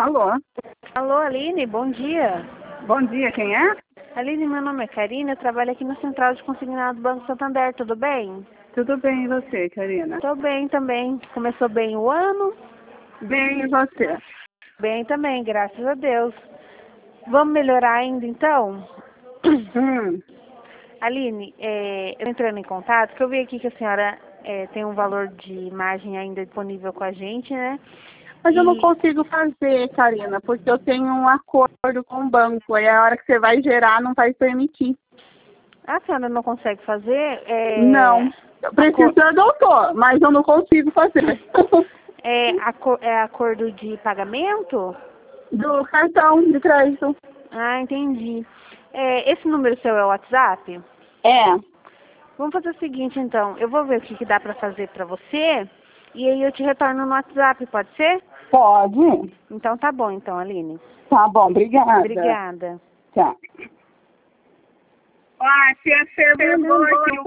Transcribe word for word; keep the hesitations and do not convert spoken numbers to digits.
Alô? Alô, Aline, bom dia. Bom dia, quem é? Aline, meu nome é Karina, eu trabalho aqui na Central de Consignado do Banco Santander, tudo bem? Tudo bem, e você, Karina? Tô bem também. Começou bem o ano? Bem, e você? Bem também, graças a Deus. Vamos melhorar ainda então? Hum, Aline, é, eu entrando em contato, porque eu vi aqui que a senhora é, tem um valor de imagem ainda disponível com a gente, né? mas eu não E consigo fazer, Karina, porque eu tenho um acordo com o banco. Aí a hora que você vai gerar não vai permitir. a senhora não consegue fazer? É, Não. Eu a preciso cor- ser doutor, mas eu não consigo fazer. é, aco- é acordo de pagamento? Do cartão de crédito. Ah, entendi. É, esse número seu é o WhatsApp? É, Vamos fazer o seguinte, então. Eu vou ver o que, que dá para fazer para você e aí eu te retorno no WhatsApp, pode ser? pode. Então tá bom, então, Aline. Tá bom, obrigada. Obrigada. Tchau. Ah, se acervou aqui.